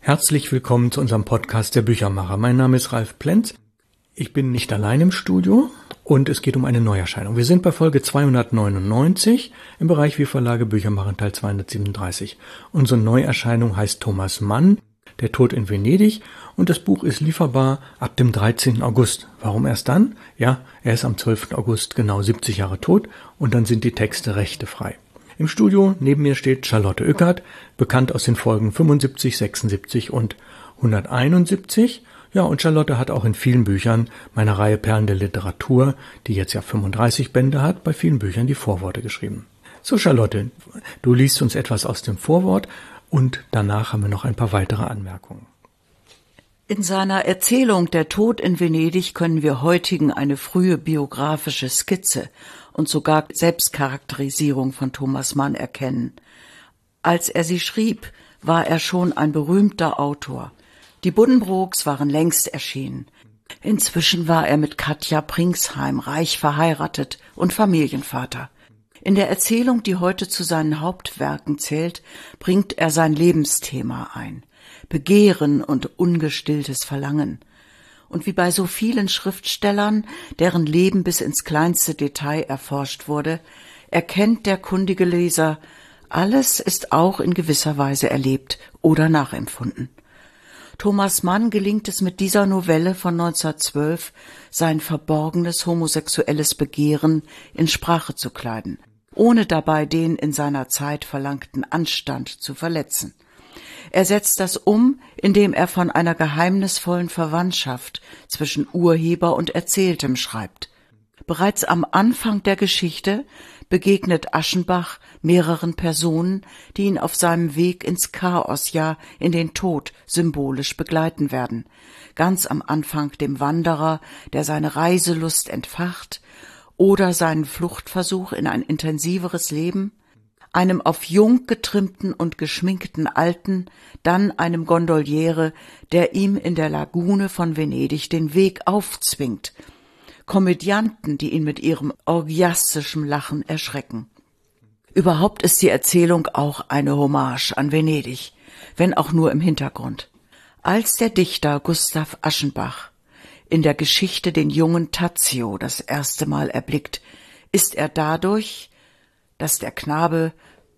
Herzlich willkommen zu unserem Podcast Der Büchermacher. Mein Name ist Ralf Plenz. Ich bin nicht allein im Studio und es geht um eine Neuerscheinung. Wir sind bei Folge 299 im Bereich Wir Verlage Bücher machen, Teil 237. Unsere Neuerscheinung heißt Thomas Mann, Der Tod in Venedig, und das Buch ist lieferbar ab dem 13. August. Warum erst dann? Ja, er ist am 12. August genau 70 Jahre tot und dann sind die Texte rechtefrei. Im Studio neben mir steht Charlotte Ueckert, bekannt aus den Folgen 75, 76 und 171. Ja, und Charlotte hat auch in vielen Büchern meiner Reihe Perlen der Literatur, die jetzt ja 35 Bände hat, bei vielen Büchern die Vorworte geschrieben. So, Charlotte, du liest uns etwas aus dem Vorwort und danach haben wir noch ein paar weitere Anmerkungen. In seiner Erzählung Der Tod in Venedig können wir heutigen eine frühe biografische Skizze und sogar Selbstcharakterisierung von Thomas Mann erkennen. Als er sie schrieb, war er schon ein berühmter Autor. Die Buddenbrooks waren längst erschienen. Inzwischen war er mit Katja Pringsheim reich verheiratet und Familienvater. In der Erzählung, die heute zu seinen Hauptwerken zählt, bringt er sein Lebensthema ein: Begehren und ungestilltes Verlangen. Und wie bei so vielen Schriftstellern, deren Leben bis ins kleinste Detail erforscht wurde, erkennt der kundige Leser, alles ist auch in gewisser Weise erlebt oder nachempfunden. Thomas Mann gelingt es mit dieser Novelle von 1912, sein verborgenes homosexuelles Begehren in Sprache zu kleiden, ohne dabei den in seiner Zeit verlangten Anstand zu verletzen. Er setzt das um, indem er von einer geheimnisvollen Verwandtschaft zwischen Urheber und Erzähltem schreibt. Bereits am Anfang der Geschichte begegnet Aschenbach mehreren Personen, die ihn auf seinem Weg ins Chaos, ja in den Tod, symbolisch begleiten werden. Ganz am Anfang dem Wanderer, der seine Reiselust entfacht, oder seinen Fluchtversuch in ein intensiveres Leben, einem auf jung getrimmten und geschminkten Alten, dann einem Gondoliere, der ihm in der Lagune von Venedig den Weg aufzwingt, Komödianten, die ihn mit ihrem orgiastischen Lachen erschrecken. Überhaupt ist die Erzählung auch eine Hommage an Venedig, wenn auch nur im Hintergrund. Als der Dichter Gustav Aschenbach in der Geschichte den jungen Tadzio das erste Mal erblickt, ist er dadurch, dass der Knabe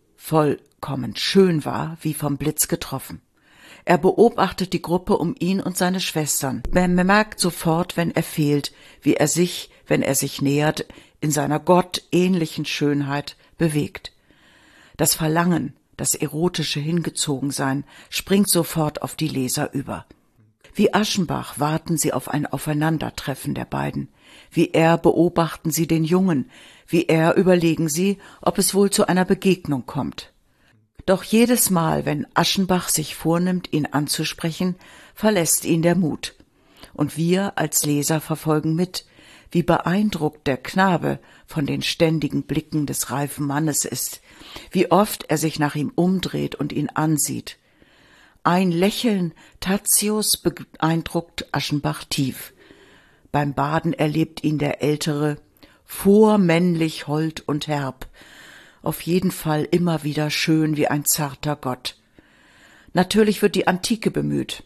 vollkommen schön war, wie vom Blitz getroffen. Er beobachtet die Gruppe um ihn und seine Schwestern. Man merkt sofort, wenn er fehlt, wie er sich, wenn er sich nähert, in seiner gottähnlichen Schönheit bewegt. Das Verlangen, das erotische Hingezogensein springt sofort auf die Leser über. Wie Aschenbach warten sie auf ein Aufeinandertreffen der beiden. Wie er beobachten sie den Jungen, wie er überlegen sie, ob es wohl zu einer Begegnung kommt. Doch jedes Mal, wenn Aschenbach sich vornimmt, ihn anzusprechen, verlässt ihn der Mut. Und wir als Leser verfolgen mit, wie beeindruckt der Knabe von den ständigen Blicken des reifen Mannes ist, wie oft er sich nach ihm umdreht und ihn ansieht. Ein Lächeln Tadzios beeindruckt Aschenbach tief. Beim Baden erlebt ihn der Ältere, vormännlich hold und herb, auf jeden Fall immer wieder schön wie ein zarter Gott. Natürlich wird die Antike bemüht.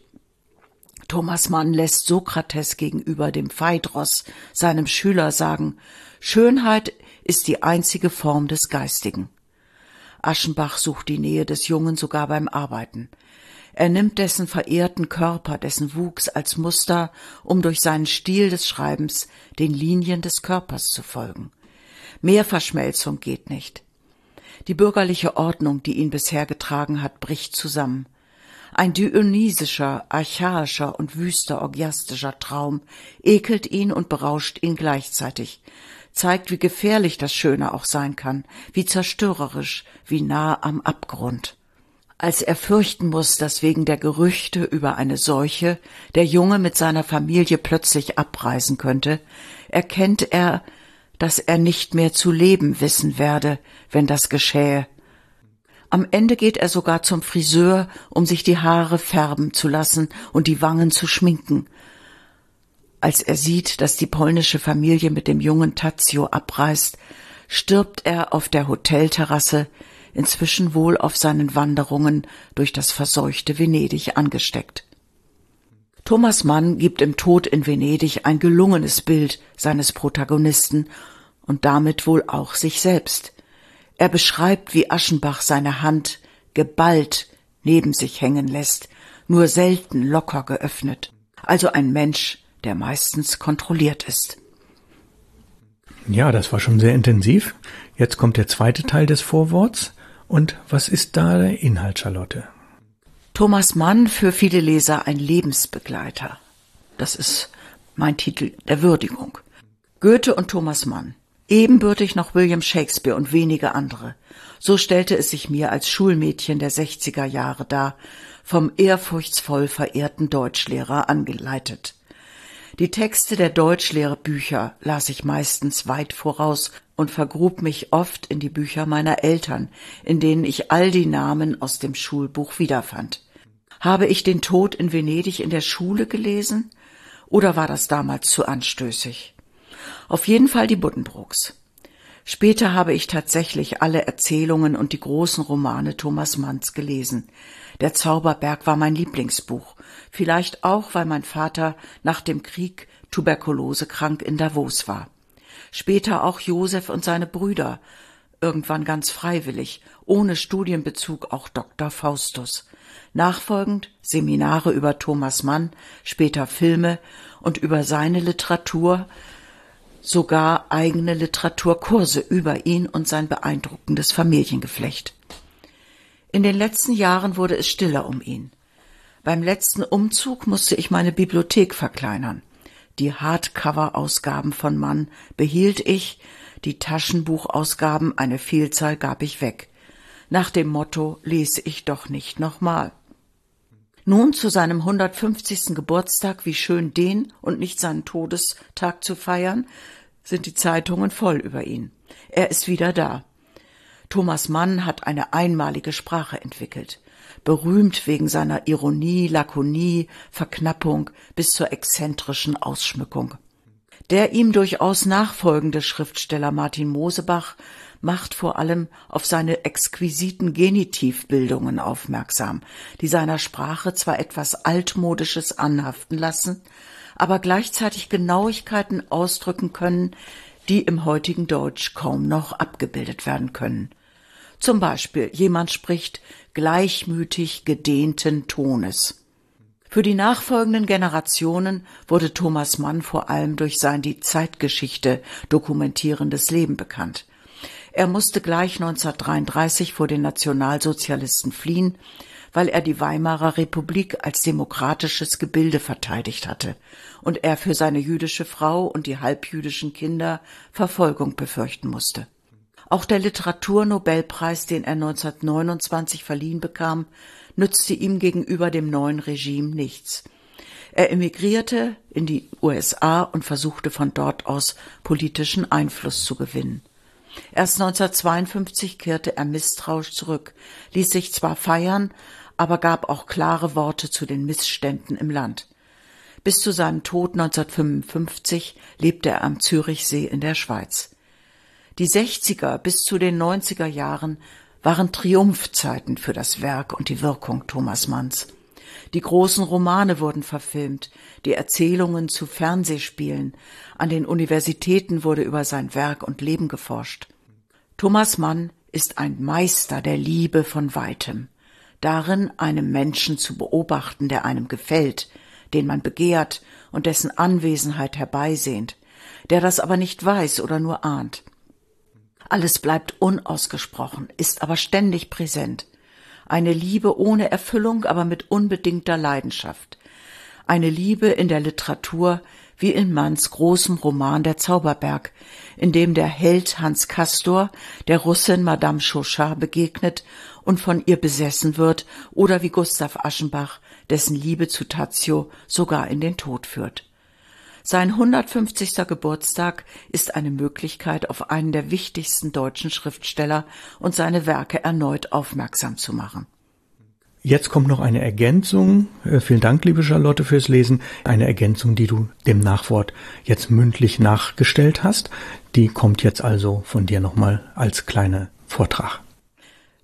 Thomas Mann lässt Sokrates gegenüber dem Phaedros, seinem Schüler, sagen: Schönheit ist die einzige Form des Geistigen. Aschenbach sucht die Nähe des Jungen sogar beim Arbeiten. Er nimmt dessen verehrten Körper, dessen Wuchs als Muster, um durch seinen Stil des Schreibens den Linien des Körpers zu folgen. Mehr Verschmelzung geht nicht. Die bürgerliche Ordnung, die ihn bisher getragen hat, bricht zusammen. Ein dionysischer, archaischer und wüster orgiastischer Traum ekelt ihn und berauscht ihn gleichzeitig, zeigt, wie gefährlich das Schöne auch sein kann, wie zerstörerisch, wie nah am Abgrund. Als er fürchten muss, dass wegen der Gerüchte über eine Seuche der Junge mit seiner Familie plötzlich abreisen könnte, erkennt er, dass er nicht mehr zu leben wissen werde, wenn das geschähe. Am Ende geht er sogar zum Friseur, um sich die Haare färben zu lassen und die Wangen zu schminken. Als er sieht, dass die polnische Familie mit dem jungen Tadzio abreist, stirbt er auf der Hotelterrasse inzwischen wohl auf seinen Wanderungen durch das verseuchte Venedig angesteckt. Thomas Mann gibt im Tod in Venedig ein gelungenes Bild seines Protagonisten und damit wohl auch sich selbst. Er beschreibt, wie Aschenbach seine Hand geballt neben sich hängen lässt, nur selten locker geöffnet. Also ein Mensch, der meistens kontrolliert ist. Ja, das war schon sehr intensiv. Jetzt kommt der zweite Teil des Vorworts. Und was ist da der Inhalt, Charlotte? Thomas Mann, für viele Leser ein Lebensbegleiter. Das ist mein Titel der Würdigung. Goethe und Thomas Mann. Ebenbürtig noch William Shakespeare und wenige andere. So stellte es sich mir als Schulmädchen der 60er Jahre dar, vom ehrfurchtsvoll verehrten Deutschlehrer angeleitet. Die Texte der Deutschlehrbücher las ich meistens weit voraus und vergrub mich oft in die Bücher meiner Eltern, in denen ich all die Namen aus dem Schulbuch wiederfand. Habe ich den Tod in Venedig in der Schule gelesen? Oder war das damals zu anstößig? Auf jeden Fall die Buddenbrooks. Später habe ich tatsächlich alle Erzählungen und die großen Romane Thomas Manns gelesen. Der Zauberberg war mein Lieblingsbuch, vielleicht auch, weil mein Vater nach dem Krieg tuberkulosekrank in Davos war. Später auch Josef und seine Brüder, irgendwann ganz freiwillig, ohne Studienbezug auch Dr. Faustus. Nachfolgend Seminare über Thomas Mann, später Filme und über seine Literatur, sogar eigene Literaturkurse über ihn und sein beeindruckendes Familiengeflecht. In den letzten Jahren wurde es stiller um ihn. Beim letzten Umzug musste ich meine Bibliothek verkleinern. Die Hardcover-Ausgaben von Mann behielt ich, die Taschenbuchausgaben, eine Vielzahl, gab ich weg. Nach dem Motto, lese ich doch nicht nochmal. Nun zu seinem 150. Geburtstag, wie schön den und nicht seinen Todestag zu feiern, sind die Zeitungen voll über ihn. Er ist wieder da. Thomas Mann hat eine einmalige Sprache entwickelt, berühmt wegen seiner Ironie, Lakonie, Verknappung bis zur exzentrischen Ausschmückung. Der ihm durchaus nachfolgende Schriftsteller Martin Mosebach macht vor allem auf seine exquisiten Genitivbildungen aufmerksam, die seiner Sprache zwar etwas Altmodisches anhaften lassen, aber gleichzeitig Genauigkeiten ausdrücken können, die im heutigen Deutsch kaum noch abgebildet werden können. Zum Beispiel, jemand spricht gleichmütig gedehnten Tones. Für die nachfolgenden Generationen wurde Thomas Mann vor allem durch sein die Zeitgeschichte dokumentierendes Leben bekannt. Er musste gleich 1933 vor den Nationalsozialisten fliehen, weil er die Weimarer Republik als demokratisches Gebilde verteidigt hatte und er für seine jüdische Frau und die halbjüdischen Kinder Verfolgung befürchten musste. Auch der Literaturnobelpreis, den er 1929 verliehen bekam, nützte ihm gegenüber dem neuen Regime nichts. Er emigrierte in die USA und versuchte von dort aus politischen Einfluss zu gewinnen. Erst 1952 kehrte er misstrauisch zurück, ließ sich zwar feiern, aber gab auch klare Worte zu den Missständen im Land. Bis zu seinem Tod 1955 lebte er am Zürichsee in der Schweiz. Die 60er bis zu den 90er Jahren waren Triumphzeiten für das Werk und die Wirkung Thomas Manns. Die großen Romane wurden verfilmt, die Erzählungen zu Fernsehspielen, an den Universitäten wurde über sein Werk und Leben geforscht. Thomas Mann ist ein Meister der Liebe von Weitem, darin, einen Menschen zu beobachten, der einem gefällt, den man begehrt und dessen Anwesenheit herbeisehnt, der das aber nicht weiß oder nur ahnt. Alles bleibt unausgesprochen, ist aber ständig präsent. Eine Liebe ohne Erfüllung, aber mit unbedingter Leidenschaft. Eine Liebe in der Literatur, wie in Manns großem Roman Der Zauberberg, in dem der Held Hans Castor der Russin Madame Chauchat begegnet und von ihr besessen wird, oder wie Gustav Aschenbach, dessen Liebe zu Tadzio sogar in den Tod führt. Sein 150. Geburtstag ist eine Möglichkeit, auf einen der wichtigsten deutschen Schriftsteller und seine Werke erneut aufmerksam zu machen. Jetzt kommt noch eine Ergänzung. Vielen Dank, liebe Charlotte, fürs Lesen. Eine Ergänzung, die du dem Nachwort jetzt mündlich nachgestellt hast. Die kommt jetzt also von dir nochmal als kleiner Vortrag.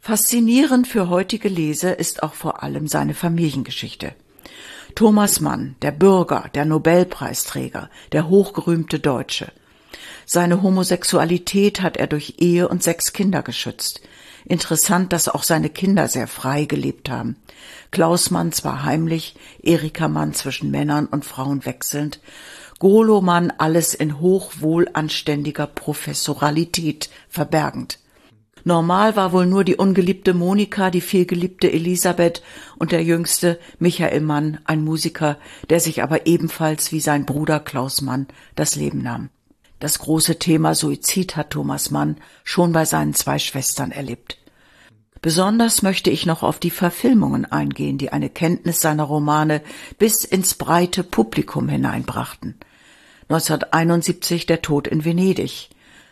Faszinierend für heutige Leser ist auch vor allem seine Familiengeschichte. Thomas Mann, der Bürger, der Nobelpreisträger, der hochgerühmte Deutsche. Seine Homosexualität hat er durch Ehe und 6 Kinder geschützt. Interessant, dass auch seine Kinder sehr frei gelebt haben. Klaus Mann zwar heimlich, Erika Mann zwischen Männern und Frauen wechselnd, Golo Mann alles in hochwohlanständiger Professoralität verbergend. Normal war wohl nur die ungeliebte Monika, die vielgeliebte Elisabeth und der jüngste Michael Mann, ein Musiker, der sich aber ebenfalls wie sein Bruder Klaus Mann das Leben nahm. Das große Thema Suizid hat Thomas Mann schon bei seinen 2 Schwestern erlebt. Besonders möchte ich noch auf die Verfilmungen eingehen, die eine Kenntnis seiner Romane bis ins breite Publikum hineinbrachten. 1971 Der Tod in Venedig,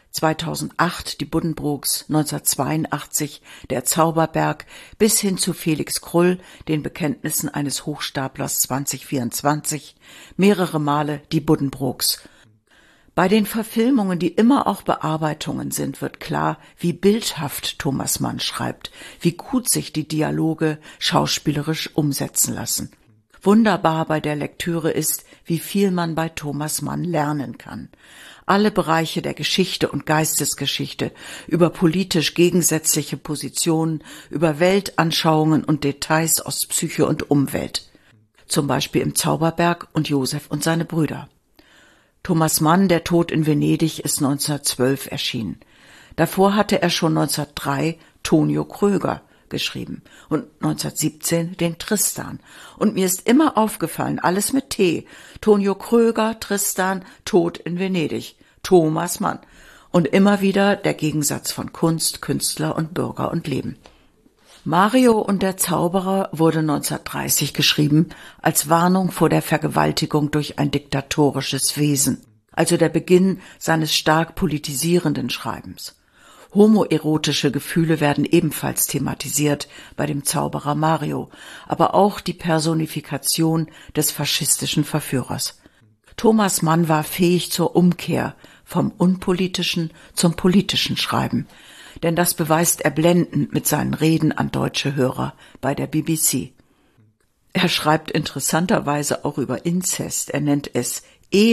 2008 Die Buddenbrooks, 1982 Der Zauberberg bis hin zu Felix Krull, den Bekenntnissen eines Hochstaplers 2024, mehrere Male Die Buddenbrooks. Bei den Verfilmungen, die immer auch Bearbeitungen sind, wird klar, wie bildhaft Thomas Mann schreibt, wie gut sich die Dialoge schauspielerisch umsetzen lassen. Wunderbar bei der Lektüre ist, wie viel man bei Thomas Mann lernen kann. Alle Bereiche der Geschichte und Geistesgeschichte, über politisch gegensätzliche Positionen, über Weltanschauungen und Details aus Psyche und Umwelt. Zum Beispiel im Zauberberg und Josef und seine Brüder. Thomas Mann, Der Tod in Venedig, ist 1912 erschienen. Davor hatte er schon 1903 Tonio Kröger geschrieben und 1917 den Tristan. Und mir ist immer aufgefallen, alles mit T. Tonio Kröger, Tristan, Tod in Venedig, Thomas Mann. Und immer wieder der Gegensatz von Kunst, Künstler und Bürger und Leben. Mario und der Zauberer wurde 1930 geschrieben als Warnung vor der Vergewaltigung durch ein diktatorisches Wesen, also der Beginn seines stark politisierenden Schreibens. Homoerotische Gefühle werden ebenfalls thematisiert bei dem Zauberer Mario, aber auch die Personifikation des faschistischen Verführers. Thomas Mann war fähig zur Umkehr vom unpolitischen zum politischen Schreiben, denn das beweist er blendend mit seinen Reden an deutsche Hörer bei der BBC. Er schreibt interessanterweise auch über Inzest. Er nennt es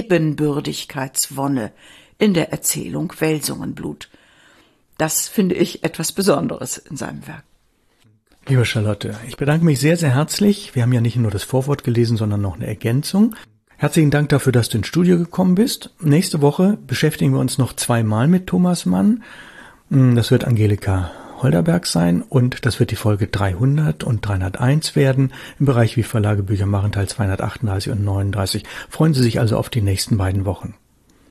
Ebenbürdigkeitswonne in der Erzählung Welsungenblut. Das finde ich etwas Besonderes in seinem Werk. Liebe Charlotte, ich bedanke mich sehr, sehr herzlich. Wir haben ja nicht nur das Vorwort gelesen, sondern noch eine Ergänzung. Herzlichen Dank dafür, dass du ins Studio gekommen bist. Nächste Woche beschäftigen wir uns noch 2-mal mit Thomas Mann. Das wird Angelika Holderberg sein und das wird die Folge 300 und 301 werden im Bereich Wie Verlage Bücher machen, Teil 238 und 39. Freuen Sie sich also auf die nächsten beiden Wochen.